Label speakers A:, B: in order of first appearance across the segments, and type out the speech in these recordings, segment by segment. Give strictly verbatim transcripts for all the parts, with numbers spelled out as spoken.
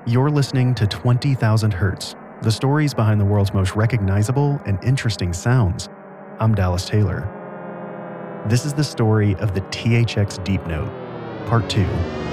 A: You're listening to twenty thousand Hertz, the stories behind the world's most recognizable and interesting sounds. I'm Dallas Taylor. This is the story of the T H X Deep Note, Part two.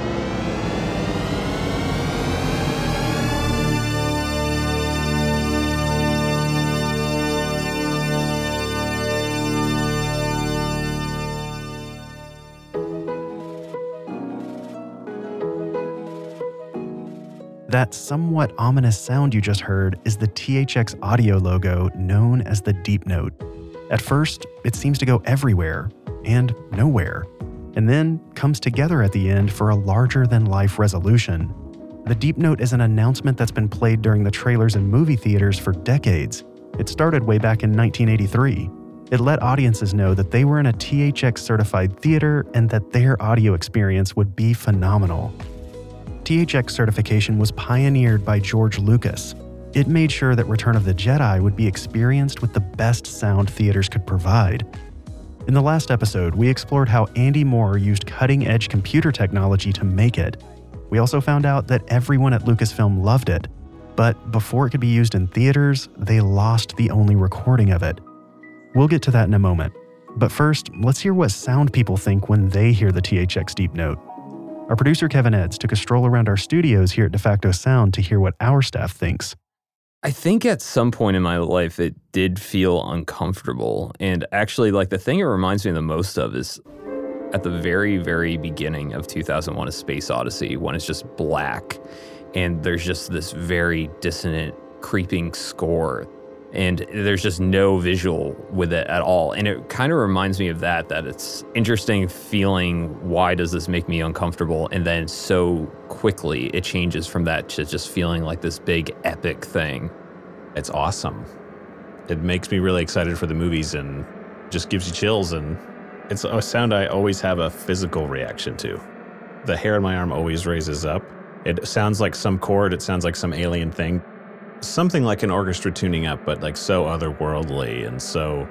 A: That somewhat ominous sound you just heard is the T H X audio logo known as the Deep Note. At first, it seems to go everywhere and nowhere, and then comes together at the end for a larger-than-life resolution. The Deep Note is an announcement that's been played during the trailers in movie theaters for decades. It started way back in nineteen eighty-three. It let audiences know that they were in a T H X-certified theater and that their audio experience would be phenomenal. T H X certification was pioneered by George Lucas. It made sure that Return of the Jedi would be experienced with the best sound theaters could provide. In the last episode, we explored how Andy Moore used cutting-edge computer technology to make it. We also found out that everyone at Lucasfilm loved it, but before it could be used in theaters, they lost the only recording of it. We'll get to that in a moment, but first, let's hear what sound people think when they hear the T H X Deep Note. Our producer Kevin Edds took a stroll around our studios here at DeFacto Sound to hear what our staff thinks.
B: I think at some point in my life it did feel uncomfortable. And actually, like, the thing it reminds me the most of is at the very, very beginning of two thousand one: A Space Odyssey, when it's just black and there's just this very dissonant, creeping score. And there's just no visual with it at all. And it kind of reminds me of that, that it's interesting feeling, why does this make me uncomfortable? And then so quickly it changes from that to just feeling like this big epic thing.
C: It's awesome. It makes me really excited for the movies and just gives you chills. And it's a sound I always have a physical reaction to. The hair on my arm always raises up. It sounds like some chord. It sounds like some alien thing. Something like an orchestra tuning up, but like so otherworldly and so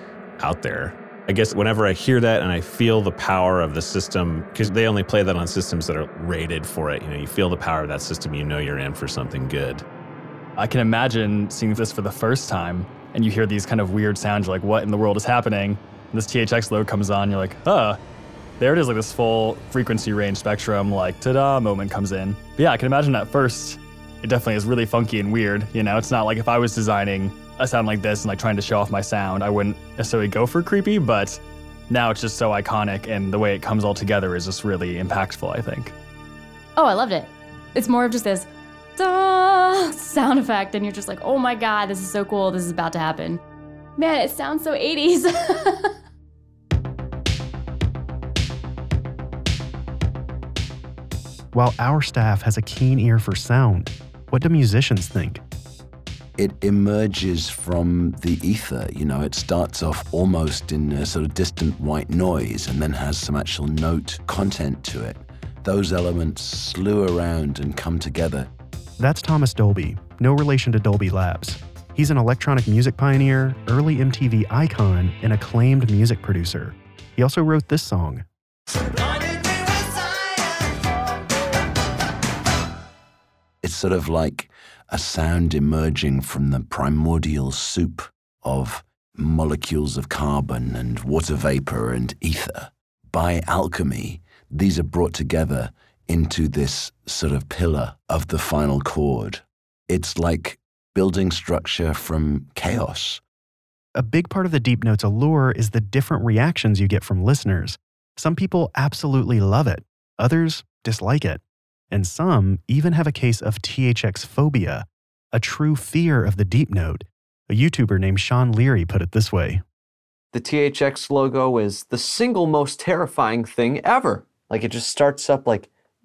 C: out there. I guess whenever I hear that and I feel the power of the system, because they only play that on systems that are rated for it, you know, you feel the power of that system, you know you're in for something good.
D: I can imagine seeing this for the first time and you hear these kind of weird sounds, you're like, what in the world is happening? And this T H X logo comes on, you're like, huh, there it is, like this full frequency range spectrum, like ta-da moment comes in. But yeah, I can imagine at first, it definitely is really funky and weird, you know? It's not like if I was designing a sound like this and like trying to show off my sound, I wouldn't necessarily go for creepy, but now it's just so iconic and the way it comes all together is just really impactful, I think.
E: Oh, I loved it. It's more of just this da sound effect and you're just like, oh my God, this is so cool, this is about to happen. Man, it sounds so eighties.
A: While our staff has a keen ear for sound, what do musicians think?
F: It emerges from the ether, you know, it starts off almost in a sort of distant white noise and then has some actual note content to it. Those elements slew around and come together.
A: That's Thomas Dolby, no relation to Dolby Labs. He's an electronic music pioneer, early M T V icon, and acclaimed music producer. He also wrote this song.
F: It's sort of like a sound emerging from the primordial soup of molecules of carbon and water vapor and ether. By alchemy, these are brought together into this sort of pillar of the final chord. It's like building structure from chaos.
A: A big part of the Deep Note's allure is the different reactions you get from listeners. Some people absolutely love it, others dislike it. And some even have a case of T H X phobia, a true fear of the Deep Note. A YouTuber named Sean Leary put it this way.
G: The T H X logo is the single most terrifying thing ever. Like, it just starts up like...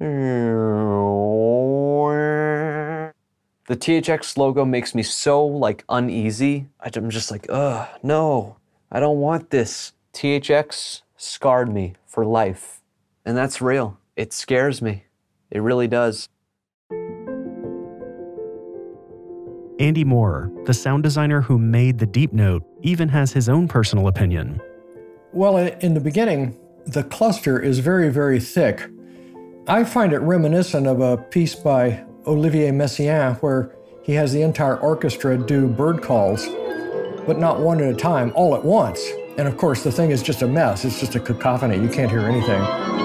G: The T H X logo makes me so, like, uneasy. I'm just like, ugh, no, I don't want this. T H X scarred me for life. And that's real. It scares me. It really does.
A: Andy Moore, the sound designer who made the Deep Note, even has his own personal opinion.
H: Well, in the beginning, the cluster is very, very thick. I find it reminiscent of a piece by Olivier Messiaen, where he has the entire orchestra do bird calls, but not one at a time, all at once. And of course, the thing is just a mess. It's just a cacophony. You can't hear anything.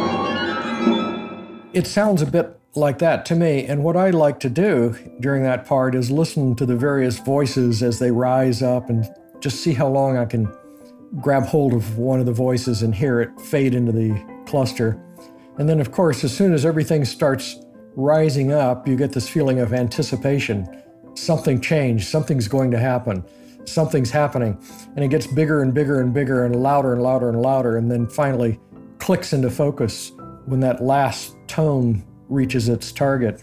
H: It sounds a bit like that to me. And what I like to do during that part is listen to the various voices as they rise up and just see how long I can grab hold of one of the voices and hear it fade into the cluster. And then, of course, as soon as everything starts rising up, you get this feeling of anticipation. Something changed, something's going to happen, something's happening. And it gets bigger and bigger and bigger and louder and louder and louder, and then finally clicks into focus when that last tone reaches its target.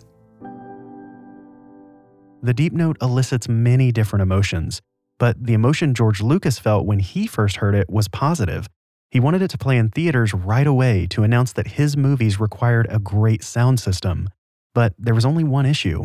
A: The deep note elicits many different emotions, but the emotion George Lucas felt when he first heard it was positive. He wanted it to play in theaters right away to announce that his movies required a great sound system. But there was only one issue.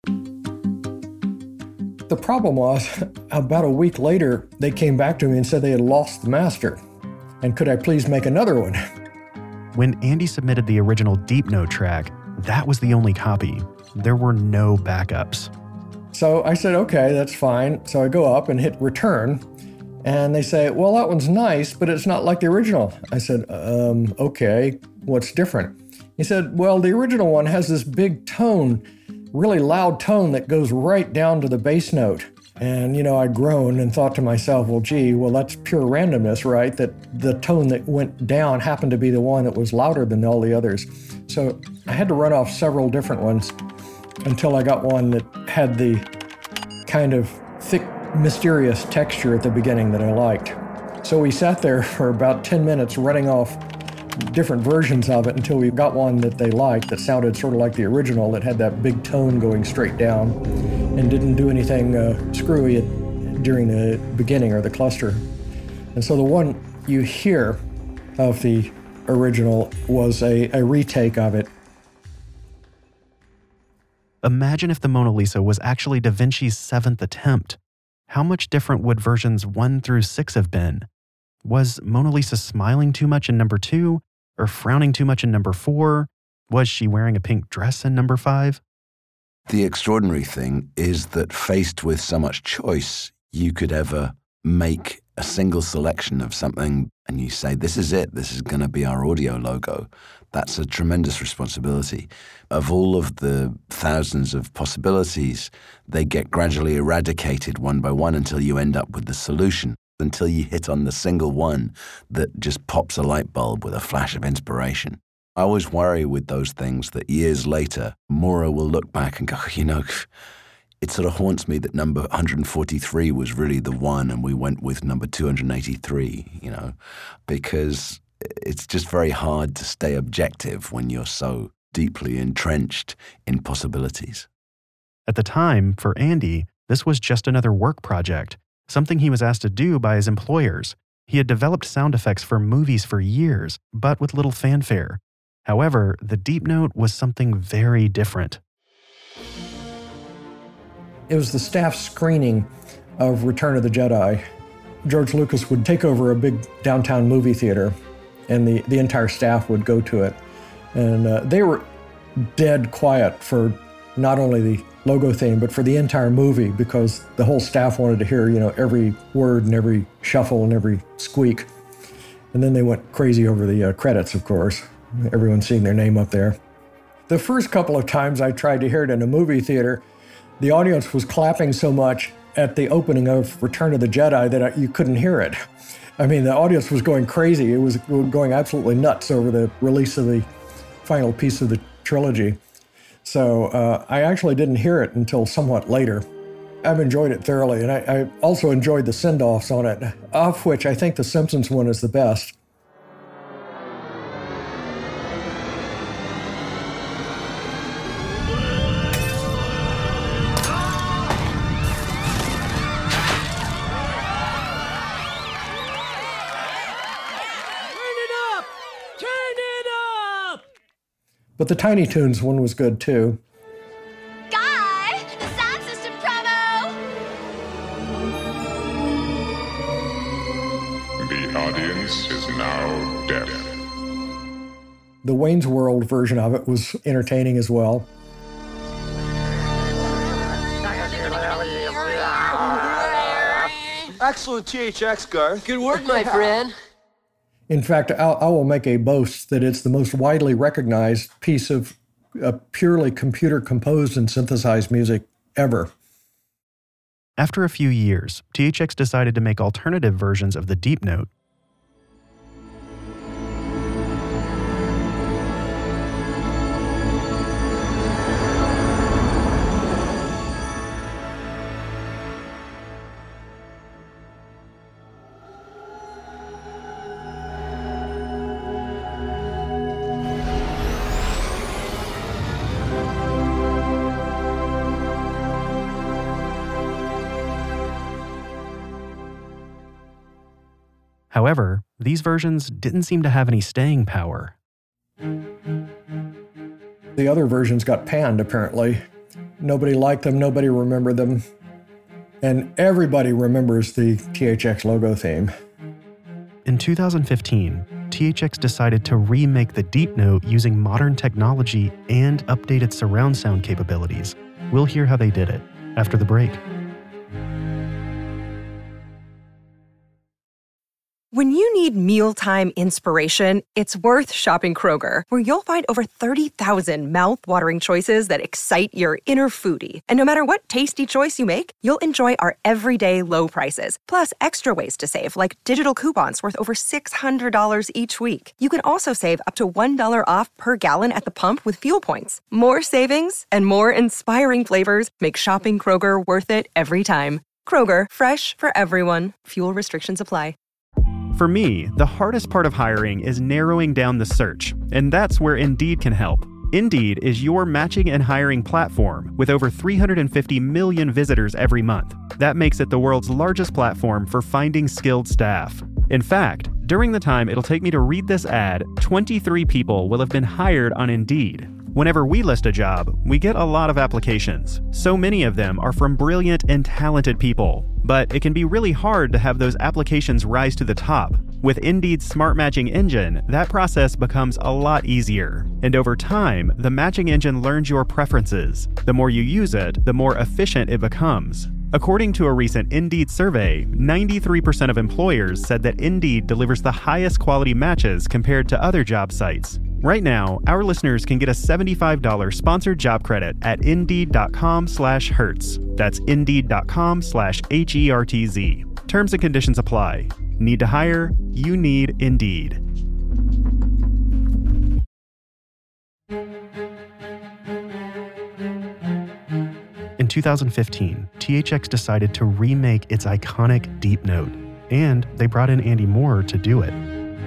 H: The problem was, about a week later, they came back to me and said they had lost the master. And could I please make another one?
A: When Andy submitted the original Deep Note track, that was the only copy. There were no backups.
H: So I said, okay, that's fine. So I go up and hit return. And they say, well, that one's nice, but it's not like the original. I said, um, okay, what's different? He said, well, the original one has this big tone, really loud tone that goes right down to the bass note. And, you know, I groaned and thought to myself, well, gee, well, that's pure randomness, right? That the tone that went down happened to be the one that was louder than all the others. So I had to run off several different ones until I got one that had the kind of thick, mysterious texture at the beginning that I liked. So we sat there for about ten minutes running off different versions of it until we got one that they liked that sounded sort of like the original, that had that big tone going straight down and didn't do anything uh, screwy at, during the beginning or the cluster. And so the one you hear of the original was a, a retake of it.
A: Imagine if the Mona Lisa was actually Da Vinci's seventh attempt. How much different would versions one through six have been? Was Mona Lisa smiling too much in number two, or frowning too much in number four? Was she wearing a pink dress in number five?
F: The extraordinary thing is that faced with so much choice, you could ever make a single selection of something and you say, this is it, this is going to be our audio logo. That's a tremendous responsibility. Of all of the thousands of possibilities, they get gradually eradicated one by one until you end up with the solution, until you hit on the single one that just pops a light bulb with a flash of inspiration. I always worry with those things that years later, Maura will look back and go, you know, it sort of haunts me that number one hundred forty-three was really the one and we went with number two hundred eighty-three, you know, because it's just very hard to stay objective when you're so deeply entrenched in possibilities.
A: At the time, for Andy, this was just another work project, something he was asked to do by his employers. He had developed sound effects for movies for years, but with little fanfare. However, the Deep Note was something very different.
H: It was the staff screening of Return of the Jedi. George Lucas would take over a big downtown movie theater, and the, the entire staff would go to it. And uh, they were dead quiet for not only the logo theme, but for the entire movie, because the whole staff wanted to hear, you know, every word and every shuffle and every squeak. And then they went crazy over the uh, credits, of course. Everyone seeing their name up there. The first couple of times I tried to hear it in a movie theater, the audience was clapping so much at the opening of Return of the Jedi that I, you couldn't hear it. I mean, the audience was going crazy. It was going absolutely nuts over the release of the final piece of the trilogy. So uh, I actually didn't hear it until somewhat later. I've enjoyed it thoroughly, and I, I also enjoyed the send-offs on it, of which I think the Simpsons one is the best. But the Tiny Toons one was good too.
I: Guy, the sound system promo!
J: The audience is now deaf.
H: The Wayne's World version of it was entertaining as well.
K: Excellent T H X, Garth.
L: Good work, my friend.
H: In fact, I'll, I will make a boast that it's the most widely recognized piece of uh, purely computer-composed and synthesized music ever.
A: After a few years, T H X decided to make alternative versions of the Deep Note. However, these versions didn't seem to have any staying power.
H: The other versions got panned, apparently. Nobody liked them, nobody remembered them. And everybody remembers the T H X logo theme.
A: In two thousand fifteen, T H X decided to remake the Deep Note using modern technology and updated surround sound capabilities. We'll hear how they did it after the break.
M: When you need mealtime inspiration, it's worth shopping Kroger, where you'll find over thirty thousand mouth-watering choices that excite your inner foodie. And no matter what tasty choice you make, you'll enjoy our everyday low prices, plus extra ways to save, like digital coupons worth over six hundred dollars each week. You can also save up to one dollar off per gallon at the pump with fuel points. More savings and more inspiring flavors make shopping Kroger worth it every time. Kroger, fresh for everyone. Fuel restrictions apply.
A: For me, the hardest part of hiring is narrowing down the search, and that's where Indeed can help. Indeed is your matching and hiring platform with over three hundred fifty million visitors every month. That makes it the world's largest platform for finding skilled staff. In fact, during the time it'll take me to read this ad, twenty-three people will have been hired on Indeed. Whenever we list a job, we get a lot of applications. So many of them are from brilliant and talented people. But it can be really hard to have those applications rise to the top. With Indeed's Smart Matching Engine, that process becomes a lot easier. And over time, the matching engine learns your preferences. The more you use it, the more efficient it becomes. According to a recent Indeed survey, ninety-three percent of employers said that Indeed delivers the highest quality matches compared to other job sites. Right now, our listeners can get a seventy-five dollars sponsored job credit at Indeed.com slash Hertz. That's Indeed.com slash H E R T Z. Terms and conditions apply. Need to hire? You need Indeed. In two thousand fifteen, T H X decided to remake its iconic Deep Note, and they brought in Andy Moore to do it.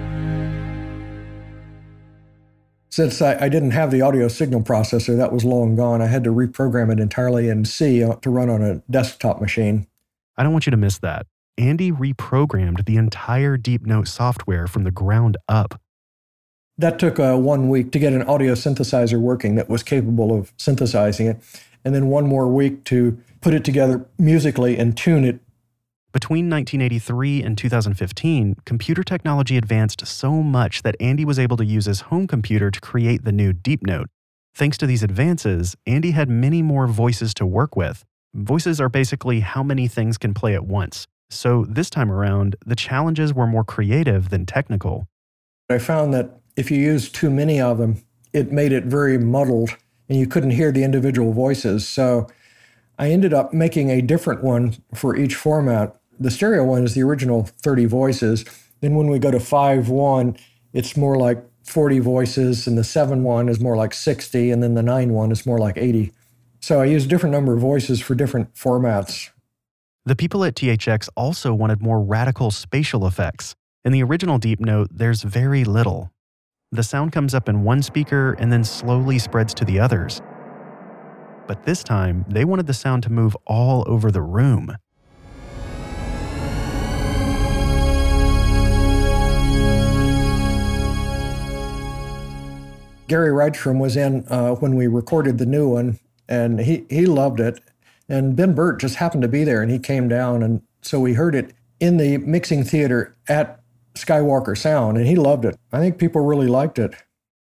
H: Since I, I didn't have the audio signal processor, that was long gone, I had to reprogram it entirely in C to run on a desktop machine.
A: I don't want you to miss that. Andy reprogrammed the entire Deep Note software from the ground up.
H: That took uh, one week to get an audio synthesizer working that was capable of synthesizing it, and then one more week to put it together musically and tune it.
A: Between nineteen eighty-three and two thousand fifteen, computer technology advanced so much that Andy was able to use his home computer to create the new Deep Note. Thanks to these advances, Andy had many more voices to work with. Voices are basically how many things can play at once. So this time around, the challenges were more creative than technical.
H: I found that if you used too many of them, it made it very muddled and you couldn't hear the individual voices. So I ended up making a different one for each format. The stereo one is the original thirty voices. Then when we go to five one, it's more like forty voices, and the seven one is more like sixty, and then the nine one is more like eighty. So I use a different number of voices for different formats.
A: The people at T H X also wanted more radical spatial effects. In the original Deep Note, there's very little. The sound comes up in one speaker and then slowly spreads to the others. But this time, they wanted the sound to move all over the room.
H: Gary Rydstrom was in uh, when we recorded the new one, and he, he loved it. And Ben Burt just happened to be there, and he came down, and so we heard it in the mixing theater at Skywalker Sound, and he loved it. I think people really liked it.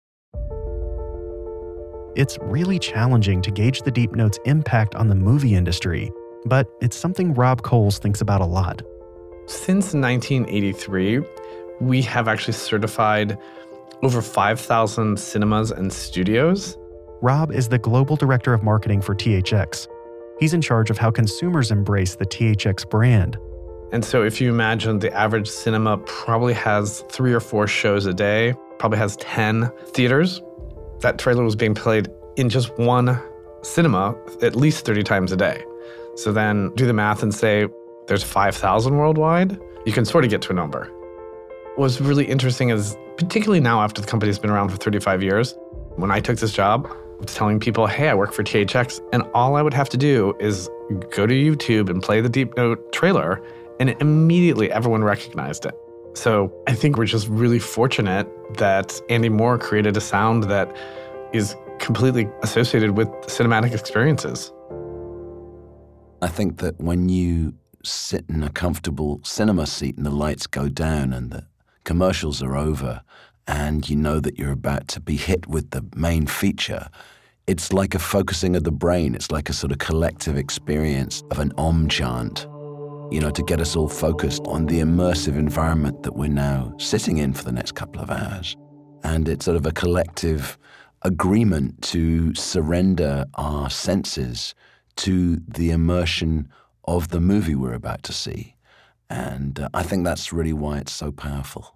A: It's really challenging to gauge the Deep Note's impact on the movie industry, but it's something Rob Coles thinks about a lot.
K: Since nineteen eighty-three, we have actually certified over five thousand cinemas and studios.
A: Rob is the global director of marketing for T H X. He's in charge of how consumers embrace the T H X brand.
K: And so if you imagine the average cinema probably has three or four shows a day, probably has ten theaters. That trailer was being played in just one cinema at least thirty times a day. So then do the math and say there's five thousand worldwide. You can sort of get to a number. What's really interesting is, particularly now after the company's been around for thirty-five years, when I took this job, I was telling people, hey, I work for T H X, and all I would have to do is go to YouTube and play the Deep Note trailer, and immediately everyone recognized it. So I think we're just really fortunate that Andy Moore created a sound that is completely associated with cinematic experiences.
F: I think that when you sit in a comfortable cinema seat and the lights go down and the commercials are over and you know that you're about to be hit with the main feature, it's like a focusing of the brain. It's like a sort of collective experience of an Om chant, you know, to get us all focused on the immersive environment that we're now sitting in for the next couple of hours. And it's sort of a collective agreement to surrender our senses to the immersion of the movie we're about to see. And uh, I think that's really why it's so powerful.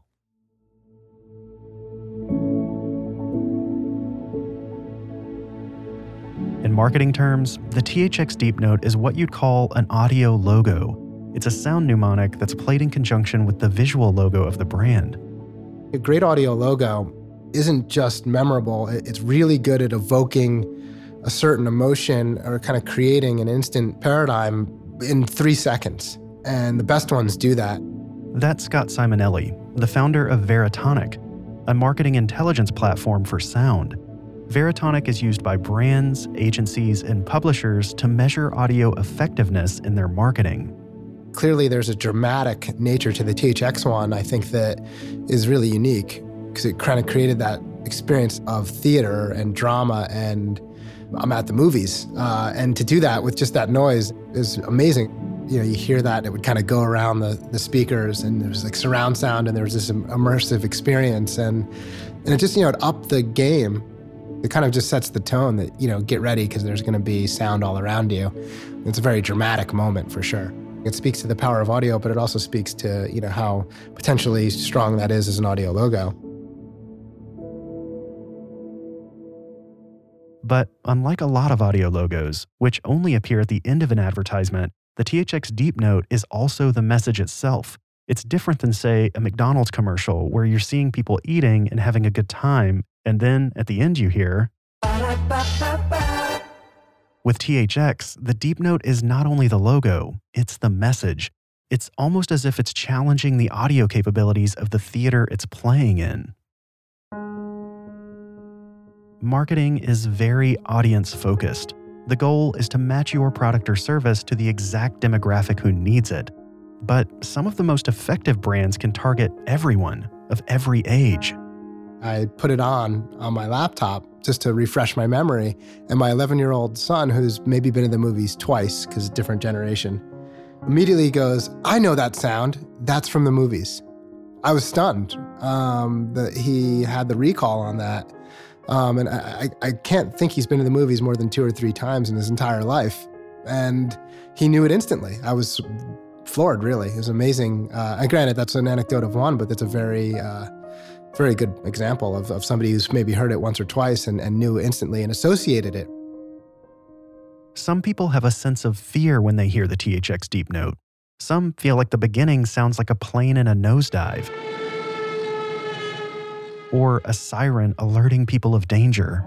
A: In marketing terms, the T H X Deep Note is what you'd call an audio logo. It's a sound mnemonic that's played in conjunction with the visual logo of the brand.
L: A great audio logo isn't just memorable, it's really good at evoking a certain emotion or kind of creating an instant paradigm in three seconds. And the best ones do that.
A: That's Scott Simonelli, the founder of Veritonic, a marketing intelligence platform for sound. Veritonic is used by brands, agencies, and publishers to measure audio effectiveness in their marketing.
L: Clearly, there's a dramatic nature to the T H X one, I think, that is really unique because it kind of created that experience of theater and drama, and I'm at the movies. Uh, and to do that with just that noise is amazing. You know, you hear that, it would kind of go around the, the speakers, and there was like surround sound, and there was this immersive experience. And, and it just, you know, it upped the game. It kind of just sets the tone that, you know, get ready because there's going to be sound all around you. It's a very dramatic moment for sure. It speaks to the power of audio, but it also speaks to, you know, how potentially strong that is as an audio logo.
A: But unlike a lot of audio logos, which only appear at the end of an advertisement, the T H X Deep Note is also the message itself. It's different than, say, a McDonald's commercial where you're seeing people eating and having a good time, and then at the end you hear... With T H X, the Deep Note is not only the logo, it's the message. It's almost as if it's challenging the audio capabilities of the theater it's playing in. Marketing is very audience-focused. The goal is to match your product or service to the exact demographic who needs it. But some of the most effective brands can target everyone of every age.
L: I put it on on my laptop just to refresh my memory, and my eleven-year-old son, who's maybe been in the movies twice because different generation, immediately goes, I know that sound. That's from the movies. I was stunned um, that he had the recall on that. Um, and I, I can't think he's been in the movies more than two or three times in his entire life. And he knew it instantly. I was floored, really. It was amazing. Uh, and granted, that's an anecdote of one, but that's a very, uh, very good example of, of somebody who's maybe heard it once or twice and, and knew instantly and associated it.
A: Some people have a sense of fear when they hear the T H X Deep Note. Some feel like the beginning sounds like a plane in a nosedive, or a siren alerting people of danger.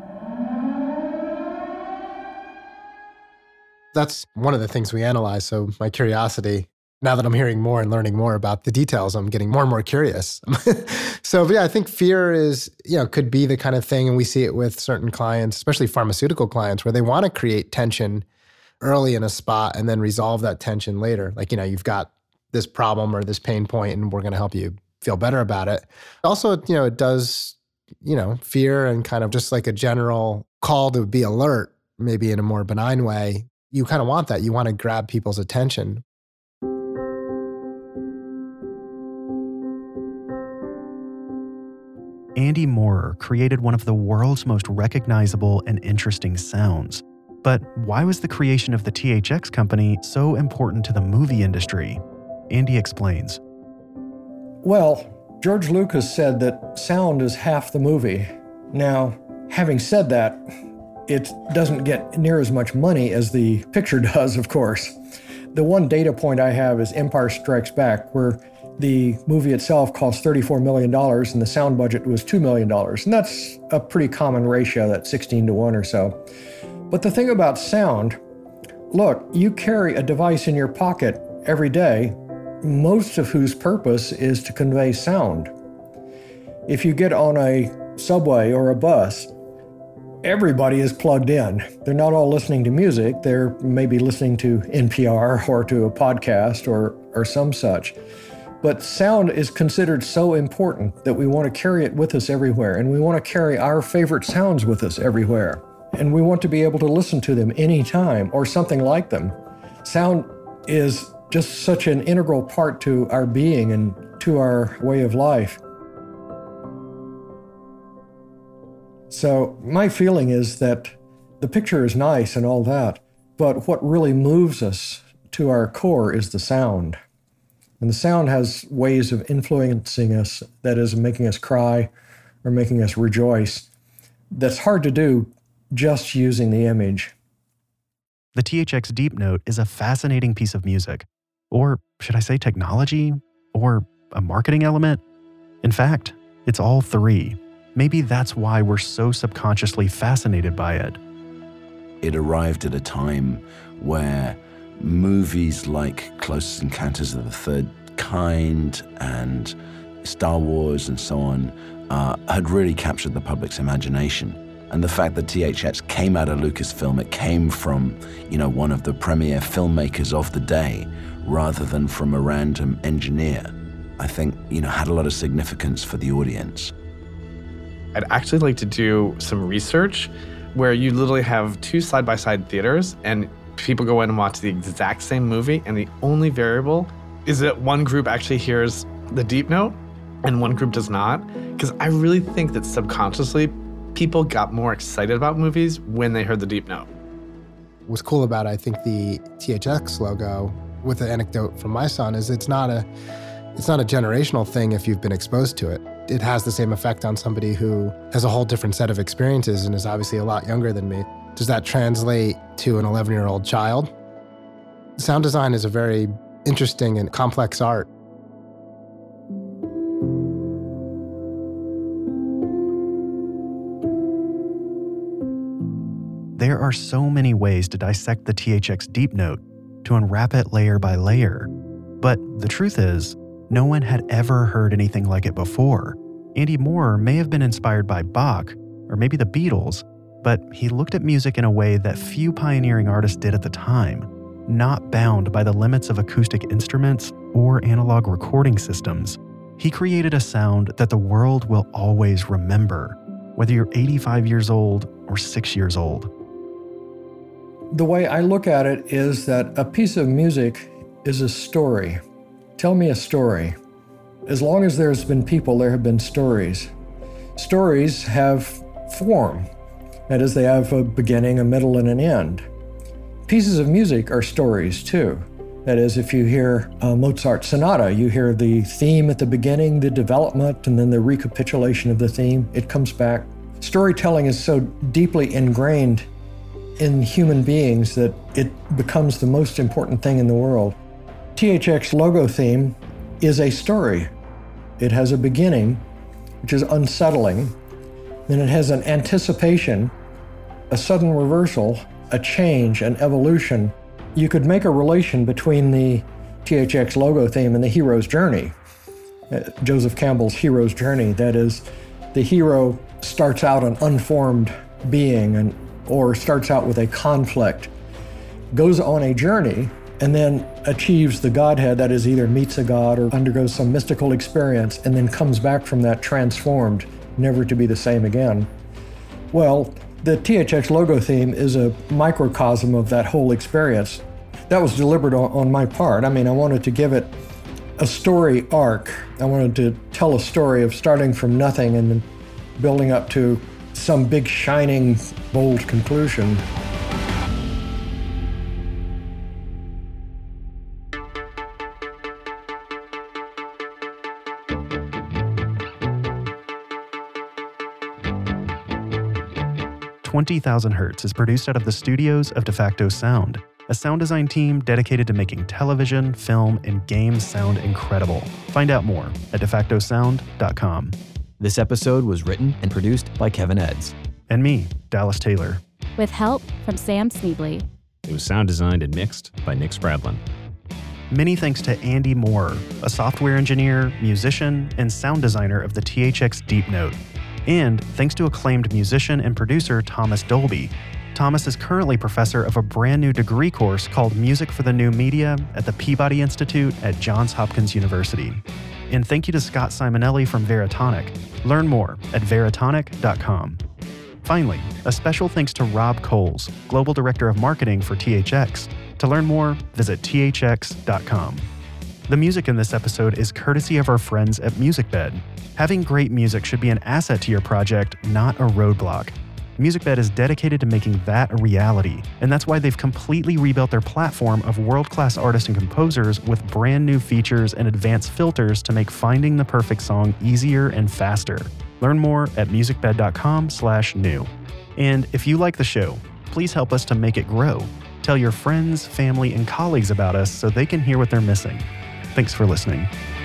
L: That's one of the things we analyze, so my curiosity, now that I'm hearing more and learning more about the details, I'm getting more and more curious. So yeah, I think fear is, you know, could be the kind of thing, and we see it with certain clients, especially pharmaceutical clients, where they want to create tension early in a spot and then resolve that tension later. Like, you know, you've got this problem or this pain point, and we're going to help you feel better about it. Also, you know, it does, you know, fear and kind of just like a general call to be alert, maybe in a more benign way. You kind of want that. You want to grab people's attention.
A: Andy Moorer created one of the world's most recognizable and interesting sounds. But why was the creation of the T H X company so important to the movie industry? Andy explains.
H: Well, George Lucas said that sound is half the movie. Now, having said that, it doesn't get near as much money as the picture does, of course. The one data point I have is Empire Strikes Back, where the movie itself cost thirty-four million dollars and the sound budget was two million dollars. And that's a pretty common ratio, that's sixteen to one or so. But the thing about sound, look, you carry a device in your pocket every day, most of whose purpose is to convey sound. If you get on a subway or a bus, everybody is plugged in. They're not all listening to music. They're maybe listening to N P R or to a podcast or, or some such. But sound is considered so important that we want to carry it with us everywhere, and we want to carry our favorite sounds with us everywhere. And we want to be able to listen to them anytime or something like them. Sound is just such an integral part to our being and to our way of life. So my feeling is that the picture is nice and all that, but what really moves us to our core is the sound. And the sound has ways of influencing us, that is, making us cry or making us rejoice. That's hard to do just using the image.
A: The T H X Deep Note is a fascinating piece of music. Or should I say technology? Or a marketing element? In fact, it's all three. Maybe that's why we're so subconsciously fascinated by it.
F: It arrived at a time where movies like Close Encounters of the Third Kind and Star Wars and so on uh, had really captured the public's imagination. And the fact that T H X came out of Lucasfilm, it came from, you know, one of the premier filmmakers of the day, rather than from a random engineer, I think, you know, had a lot of significance for the audience.
K: I'd actually like to do some research where you literally have two side-by-side theaters and people go in and watch the exact same movie, and the only variable is that one group actually hears the deep note and one group does not. Because I really think that subconsciously, people got more excited about movies when they heard the deep note.
L: What's cool about, I think, the T H X logo, with the anecdote from my son, is it's not a it's not a generational thing if you've been exposed to it. It has the same effect on somebody who has a whole different set of experiences and is obviously a lot younger than me. Does that translate to an eleven-year-old child? Sound design is a very interesting and complex art.
A: There are so many ways to dissect the T H X Deep Note, to unwrap it layer by layer. But the truth is, no one had ever heard anything like it before. Andy Moorer may have been inspired by Bach, or maybe the Beatles, but he looked at music in a way that few pioneering artists did at the time, not bound by the limits of acoustic instruments or analog recording systems. He created a sound that the world will always remember, whether you're eighty-five years old or six years old.
H: The way I look at it is that a piece of music is a story. Tell me a story. As long as there's been people, there have been stories. Stories have form. That is, they have a beginning, a middle, and an end. Pieces of music are stories too. That is, if you hear a Mozart sonata, you hear the theme at the beginning, the development, and then the recapitulation of the theme. It comes back. Storytelling is so deeply ingrained in human beings that it becomes the most important thing in the world. T H X logo theme is a story. It has a beginning, which is unsettling. Then it has an anticipation, a sudden reversal, a change, an evolution. You could make a relation between the T H X logo theme and the hero's journey. Uh, Joseph Campbell's hero's journey. That is, the hero starts out an unformed being and or starts out with a conflict, goes on a journey, and then achieves the godhead, that is, either meets a god or undergoes some mystical experience, and then comes back from that transformed, never to be the same again. Well, the T H X logo theme is a microcosm of that whole experience. That was deliberate on, on my part. I mean, I wanted to give it a story arc. I wanted to tell a story of starting from nothing and then building up to some big, shining, bold conclusion.
A: twenty thousand Hertz is produced out of the studios of DeFacto Sound, a sound design team dedicated to making television, film, and games sound incredible. Find out more at de facto sound dot com.
N: This episode was written and produced by Kevin Edds.
A: And me, Dallas Taylor.
E: With help from Sam Sneebly.
C: It was sound designed and mixed by Nick Spradlin.
A: Many thanks to Andy Moore, a software engineer, musician, and sound designer of the T H X Deep Note. And thanks to acclaimed musician and producer Thomas Dolby. Thomas is currently professor of a brand new degree course called Music for the New Media at the Peabody Institute at Johns Hopkins University. And thank you to Scott Simonelli from Veritonic. Learn more at veritonic dot com. Finally, a special thanks to Rob Coles, Global Director of Marketing for T H X. To learn more, visit T H X dot com. The music in this episode is courtesy of our friends at MusicBed. Having great music should be an asset to your project, not a roadblock. MusicBed is dedicated to making that a reality, and that's why they've completely rebuilt their platform of world-class artists and composers with brand new features and advanced filters to make finding the perfect song easier and faster. Learn more at musicbed dot com slash new. And if you like the show, please help us to make it grow. Tell your friends, family, and colleagues about us so they can hear what they're missing. Thanks for listening.